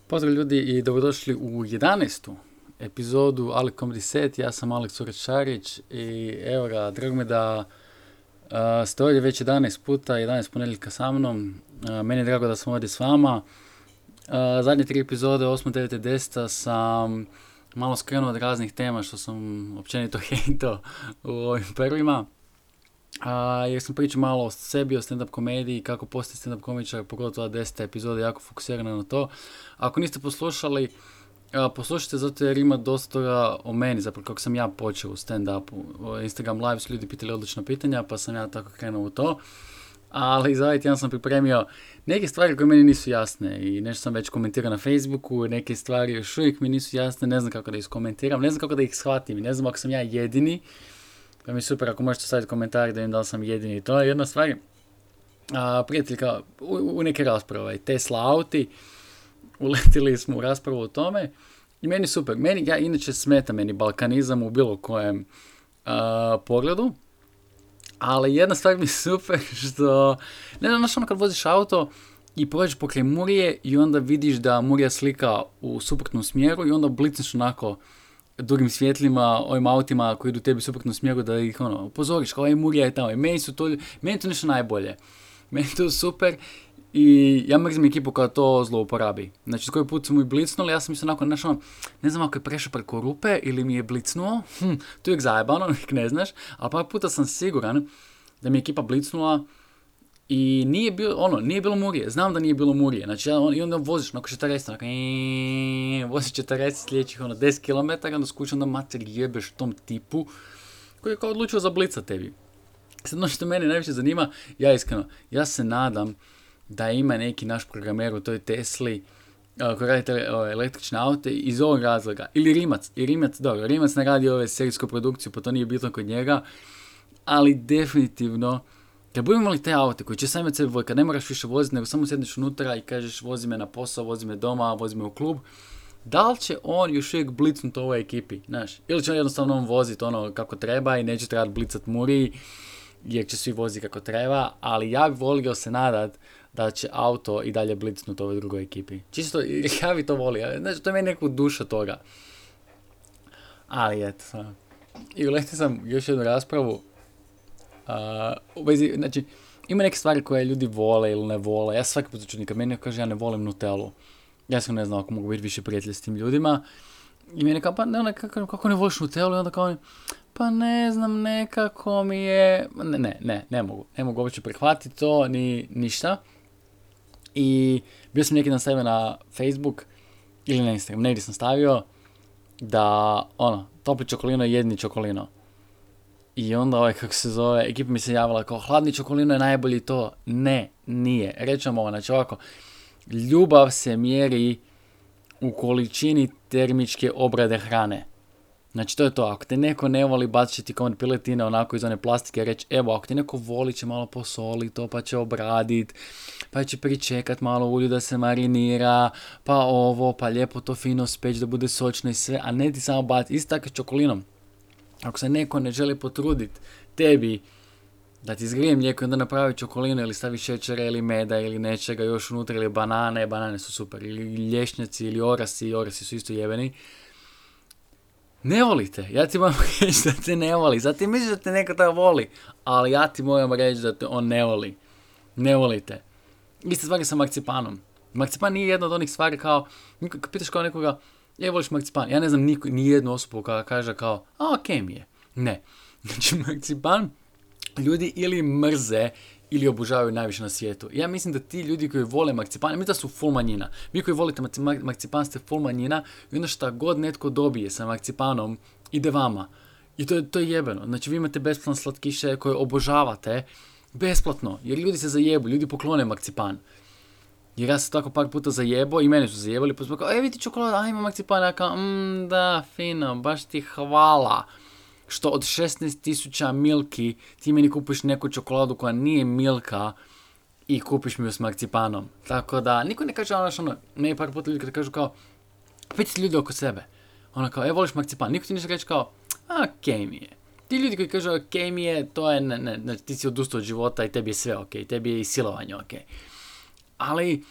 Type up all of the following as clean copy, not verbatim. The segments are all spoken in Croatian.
Pozdrav ljudi i dobrodošli u 11. epizodu Alek Comedy Set. Ja sam Alek Sureć-Šarić i evo ga, drago mi da ste ovdje već 11 puta, 11 ponedjeljka sa mnom. Meni je drago da sam ovdje s vama. Zadnje 3 epizode, 8, 9 i 10 sam malo skrenuo od raznih tema što sam općenito hejtao u ovim prvima. Jer sam pričao malo o sebi, o stand-up komediji, kako postati stand-up komičar, pogotovo 10. epizoda jako fokusirana na to. Ako niste poslušali, poslušajte zato jer ima dosta toga o meni, zapravo kako sam ja počeo u stand-upu. Instagram live su ljudi pitali odlična pitanja, pa sam ja tako krenuo u to. Ali za ovaj tjedan sam pripremio neke stvari koje meni nisu jasne i nešto sam već komentirao na Facebooku, neke stvari još uvijek mi nisu jasne, ne znam kako da ih komentiram, ne znam kako da ih shvatim, ne znam ako sam ja jedini. Pa mi je super ako možete staviti komentar da vidim da li sam jedini. To je jedna stvar. Prijatelj kao u neke rasprave, Tesla auti, uletili smo u raspravu o tome i meni super. Ja inače smeta meni balkanizam u bilo kojem pogledu, ali jedna stvar mi je super što, ne znam, znaš ono kad voziš auto i prođeš pokraj Murije i onda vidiš da Murija slika u suprotnom smjeru i onda blicneš onako drugim svjetlima, ovim autima koji idu tebi suprotno smjeru da ih upozoriš, kao Murija je tamo. I meni je to nešto najbolje. Meni je to super i ja mrzim ekipu koja to zlouporabi. Znači, koji put su mu i blicnuli, ja sam mislio onako, ne znam ako je prešao preko rupe ili mi je blicnuo, to je uvijek zajebano, ne znaš, ali par puta sam siguran da mi je ekipa blicnula i nije bilo Murije, znam da nije bilo Murije, znači i onda voziš, onako 40, voziš 40 sljedećih 10 km, onda skućam da mater jebeš tom tipu koji je kao odlučio zablicat tebi. Sad ono što mene najviše zanima, ja se nadam da ima neki naš programer u toj Tesli koji radi električne aute iz ovog razloga, ili Rimac ne radi ove serijsku produkciju, pa to nije bitno kod njega, ali definitivno kad budemo imali te aute koji će sami od sebe kad ne moraš više voziti, nego samo sjedneš unutra i kažeš vozi me na posao, vozi me doma, vozi me u klub, da li će on još uvijek blicnuti ovoj ekipi, znaš? Ili će on jednostavno voziti ono kako treba i neće trebati blicat Muriji, jer će svi voziti kako treba, ali ja bih volio se nadat da će auto i dalje blicnuti ovoj drugoj ekipi. Čisto, ja bih to volio, znači to je meni neku duša toga. Ali eto, i uletio sam još jednu raspravu. Znači, ima neke stvari koje ljudi vole ili ne vole. Ja svaki put čudim kad meni kaže ja ne volim Nutellu. Ja sam ne znam ako mogu biti više prijatelji s tim ljudima. I meni kao, pa ne, kako ne voliš Nutellu? I onda kao, pa ne znam, nekako mi je... Ne mogu uopće prihvatiti to, ni ništa. I bio sam neki dan stavio na Facebook ili na Instagram, negdje sam stavio da, topli čokolino je jedni čokolino. I onda kako se zove, ekipa mi se javila kao hladni čokolino je najbolji to. Ne, nije. Rećemo ovo, znači ovako, ljubav se mjeri u količini termičke obrade hrane. Znači to je to, ako te neko ne voli, bacit će ti komad piletine onako iz one plastike, reći evo, ako te neko voli će malo posoli to, pa će obradit, pa će pričekat malo ulju da se marinira, pa lijepo to fino speć da bude sočno i sve, a ne ti samo baciti, isto tako s čokolinom. Ako se neko ne želi potruditi tebi da ti zgrije mlijeko i onda napravi čokolinu ili stavi šećera ili meda ili nečega još unutra ili banane su super, ili lješnjaci ili orasi su isto jebeni. Ne volite, ja ti moram reći da te ne voli, zato ti misliš da te neko tako voli, ali ja ti moram reći da te on ne voli. Ne volite. Iste stvari sa marcipanom. Marcipan nije jedna od onih stvari kao, kad pitaš kao nekoga, voliš marcipan? Ja ne znam ni jednu osobu koja kaže kao, okej mi je. Ne. Znači, marcipan ljudi ili mrze ili obožavaju najviše na svijetu. Ja mislim da ti ljudi koji vole marcipan, mislim da su full manjina. Vi koji volite marcipan ste full manjina i onda šta god netko dobije sa marcipanom ide vama. I to je jebeno. Znači, vi imate besplatne slatkiše koje obožavate besplatno. Jer ljudi se zajebu, ljudi poklone marcipan. Jer ja sam tako par puta zajebao i mene su zajebali, pa sam kao, vidi čokolada, ima marcipan, ja kao, da, fino, baš ti hvala. Što od 16,000 milki ti meni kupiš neku čokoladu koja nije milka i kupiš mi ju s marcipanom. Tako da, niko ne kaže ne je par puta ljudi kada kažu kao, pitajte ljudi oko sebe. Ono kao, voliš marcipan, niko ti ništa kaže kao, okej mi je. Ti ljudi koji kažu okej mi je, to je, ne, ti si odustao od života i tebi je sve okej, tebi je i silovanje okej. Ali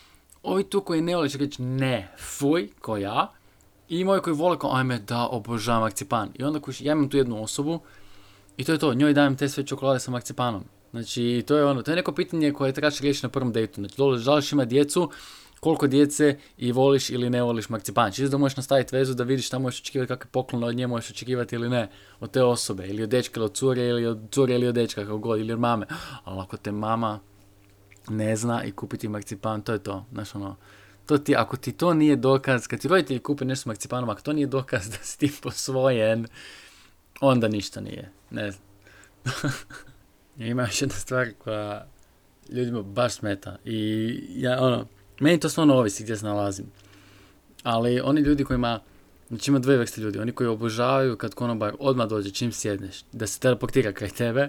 ovi tu koji ne vole će reći ne, fuj, ko ja. I ima ovi koji vole kao, ajme da, obožavam marcipan. I onda ja imam tu jednu osobu i to je to, njoj dajem te sve čokolade sa marcipanom. Znači, to je neko pitanje koje trebaš riješiti na prvom dejtu. Znači, želiš ima djecu, koliko djece i voliš ili ne voliš marcipan. Čisto da možeš nastaviti vezu, da vidiš šta možeš očekivati, kakve poklone od nje možeš očekivati ili ne. Od te osobe, ili od dečka, ili od cure, ili od dečka, kako god, ili od mame. Ali ako te mama ne zna i kupiti marcipan, to je to. Znaš, ono, ako ti to nije dokaz, kad ti roditelji kupe nešto s marcipanom, ako to nije dokaz da si ti posvojen, onda ništa nije. Ne znam. Ima još jedna stvar koja ljudima baš smeta. I meni to stvarno ovisi gdje se nalazim. Ali oni ljudi kojima, znači ima dve vrste ljudi. Oni koji obožavaju kad konobar odmah dođe čim sjedneš, da se teleportira kraj tebe.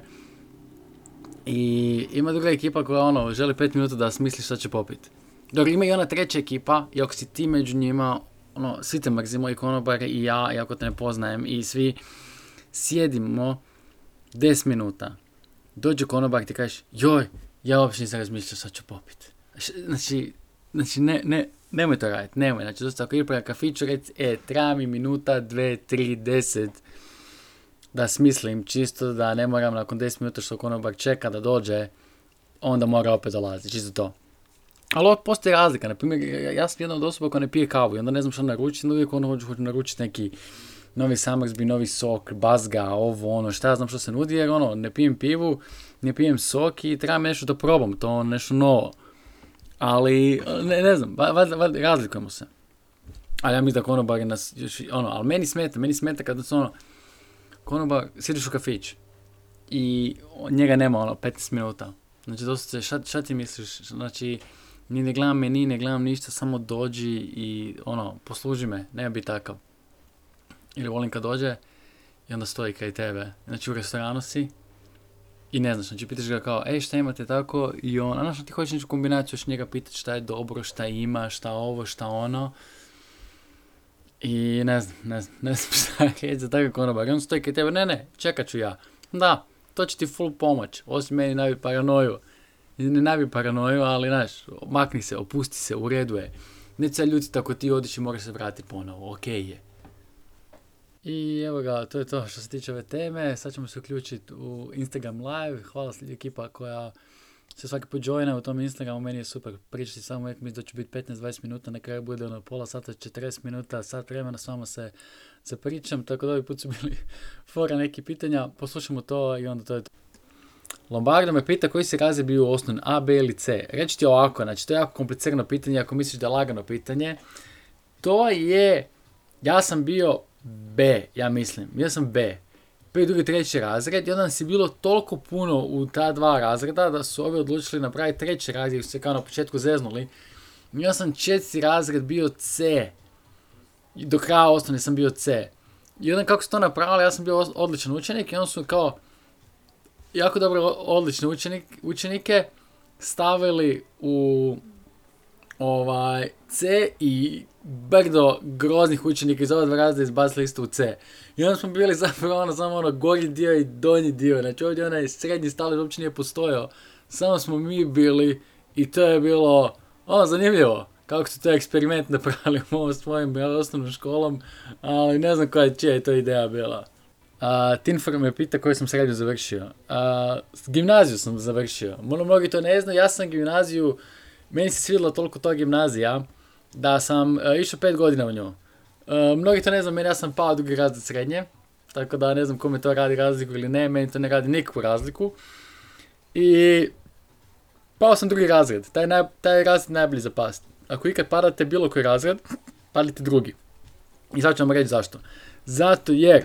I ima druga ekipa koja želi 5 minuta da smisli šta će popiti. Dobro, ima i ona treća ekipa, i ako si ti među njima, svi te mrzimo, i konobare, i ja, iako te ne poznajem, i svi sjedimo 10 minuta. Dođe konobar i ti kažeš, joj, ja uopće nisam razmišljao šta ću popiti. Znači, nemoj to raditi, nemoj. Znači, dosta ako ideš prema kafiću, reci, treba mi minuta, 2, 3, 10, da smislim, čisto da ne moram nakon 10 minuta što konobar čeka da dođe, onda mora opet dolaziti, čisto to. Ali ovdje postoji razlika, na primjer, ja sam jedna od osoba koja ne pije kavu i onda ne znam što naručiti, uvijek hoću naručiti neki novi Summersby, novi sok, bazga, šta ja znam što se nudi, jer ne pijem pivu, ne pijem sok i trebam nešto da probam, to nešto novo. Ali, ne znam, razlikujemo se. Ali ja mislim da konobari nas, ali meni smeta kada se konobar, sjediš u kafić i njega nema 15 minuta. Znači, dosta šta ti misliš, znači, ni ne gledam meni, ne gledam ništa, samo dođi i posluži me, nema biti takav. Ili volim kad dođe i onda stoji kraj tebe. Znači u restoranu si i ne znaš, znači pitaš ga kao, šta imate tako, i znaš, ti hoćeš neku kombinaciju, još njega pitati šta je dobro, šta ima, šta ovo, šta ono. I ne znam šta reći za takav konobar. I on stoji kraj tebe, ne, čekat ću ja. Da, to će ti full pomoć, osim meni nabi paranoju. Ne nabi paranoju, ali znaš, makni se, opusti se, u redu je. Neće se ljutiti ako ti odiš i moraš se vratiti ponovo, okej je. I evo ga, to je to što se tiče ove teme. Sad ćemo se uključiti u Instagram live. Hvala ekipa koja se svaki put joina u tom Instagramu. Meni je super pričati samo, uvijek mislim da će biti 15-20 minuta, na kraju bude pola sata, 40 minuta, sat vremena s vama se pričam. Tako da ovaj put su bili fora neki pitanja. Poslušamo to i onda to je to. Lombardo me pita koji se razred bio u osnovni, A, B ili C. Reći ti ovako, znači to je jako komplicirano pitanje ako misliš da je lagano pitanje. To je, ja sam bio B, ja mislim. Ja sam B. Prvi, drugi, treći razred. I onda nas je bilo toliko puno u ta dva razreda da su ovi odlučili napraviti treći razred, jer su se kao na početku zeznuli. Ja sam četvrti razred bio C. I do kraja osnovne sam bio C. I onda kako su to napravili, ja sam bio odličan učenik i onda su kao jako dobro odlične učenike stavili u C i brdo groznih učenika iz ova dva razreda izbacili isto u C. I onda smo bili zapravo samo gornji dio i donji dio. Znači ovdje onaj srednji stalež uopće nije postojao. Samo smo mi bili i to je bilo zanimljivo. Kako su to eksperiment napravili s mojim osnovnom školom, ali ne znam čija je to ideja bila. Tinfor me pita koju sam srednju završio. Gimnaziju sam završio. Mnogi to ne znaju, ja sam gimnaziju, meni se svidjela toliko to gimnazija, da sam išao 5 godina u nju. Mnogi to ne znaju, ja sam pao drugi razred srednje, tako da ne znam kome to radi razliku ili ne, meni to ne radi nikakvu razliku. I pao sam drugi razred, taj razred najbolji za past. Ako ikad padate bilo koji razred, padite drugi. I sad ću vam reći zašto. Zato jer,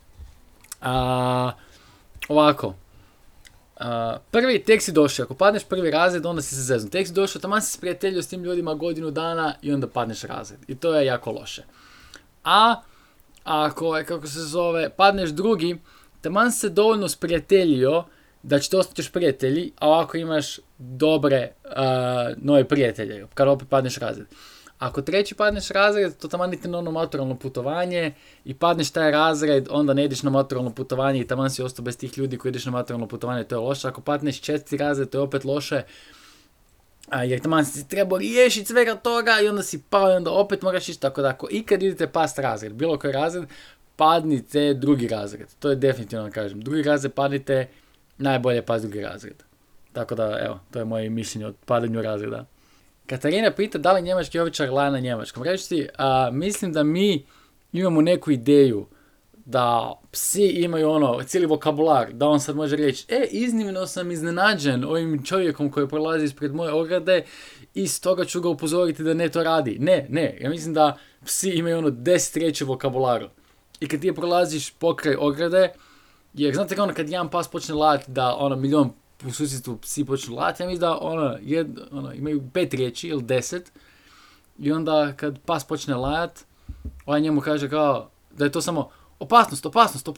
prvi, tek si došao, ako padneš prvi razred, onda si se zeznuo. Tek si došao, taman si se prijateljio s tim ljudima godinu dana i onda padneš razred. I to je jako loše. A ako, padneš drugi, taman si se dovoljno sprijateljio da će to ostati još prijatelji, a ovako imaš dobre nove prijatelje, kada opet padneš razred. Ako treći padneš razred, to taman niti na ono maturalno putovanje i padneš taj razred, onda ne ideš na maturalno putovanje i taman si ostao bez tih ljudi koji ideš na maturalno putovanje, to je loše. Ako padneš četvrti razred, to je opet loše. jer tamo si trebao riješiti svega toga i onda si pao i onda opet moraš ići tako da ako ikad idete past razred, bilo koji razred, padnite drugi razred. To je definitivno kažem. Drugi razred padnite, najbolje past drugi razred. Tako da, evo, to je moje mišljenje o padanju razreda. Katarina pita da li njemački ovičar laje na njemačkom. Reći ti, mislim da mi imamo neku ideju da psi imaju cijeli vokabular, da on sad može reći, iznimno sam iznenađen ovim čovjekom koji prolazi ispred moje ograde i stoga ću ga upozoriti da ne to radi. Ne, ja mislim da psi imaju 10 riječi vokabularu. I kad ti prolaziš pokraj ograde, jer znate kad jedan pas počne lajati da milion u susjedstvu psi počnu lajati, ja mislim da imaju 5 riječi ili 10 i onda kad pas počne lajati, njemu kaže kao da je to samo opasnost.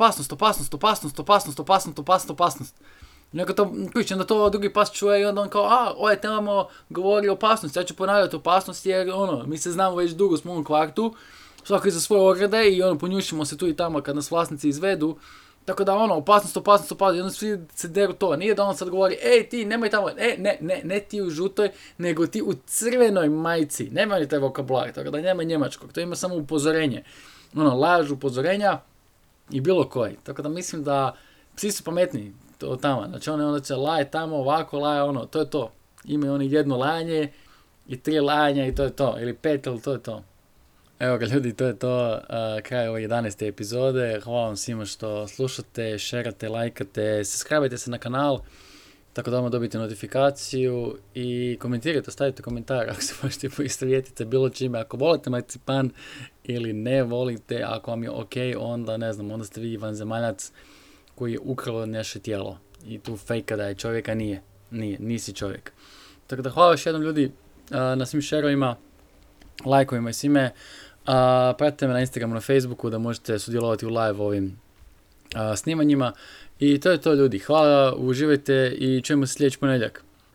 I onda to drugi pas čuje i onda on kao, ovaj tamo govori opasnost, ja ću ponavljati opasnost jer mi se znamo već dugo smo u ovom kvartu, svako iza svoje ograde i ponjušimo se tu i tamo kad nas vlasnici izvedu, tako da opasnost, i onda svi se deru to, nije da on sad govori, ti nemoj tamo, ne ti u žutoj, nego ti u crvenoj majici, nema ni taj vokabular, tako da nema njemačkog, to ima samo upozorenje, laž, upozorenja i bilo koji, tako da mislim da psi su pametni od tamo, znači onda će laje tamo, ovako laje, to je to, imaju jedno lajanje i 3 lajanja i to je to, ili 5, ali to je to. Evo ga ljudi, to je to, kraj ove 11. epizode. Hvala vam svima što slušate, šerate, lajkate, subscribe-ajte se na kanal, tako da vam dobijete notifikaciju i komentirajte, stavite komentar ako se možete poistovjetiti bilo čime. Ako volite marcipan ili ne volite, ako vam je ok, onda ne znam, onda ste vi vanzemaljac koji je ukrao naše tijelo i tu fejka da je čovjeka, nisi čovjek. Tako da hvala još jednom ljudi na svim šerovima, lajkovima i svime. Pratite me na Instagramu, na Facebooku da možete sudjelovati u live ovim snimanjima. I to je to ljudi. Hvala, uživajte i čujemo se sljedeći ponedjeljak.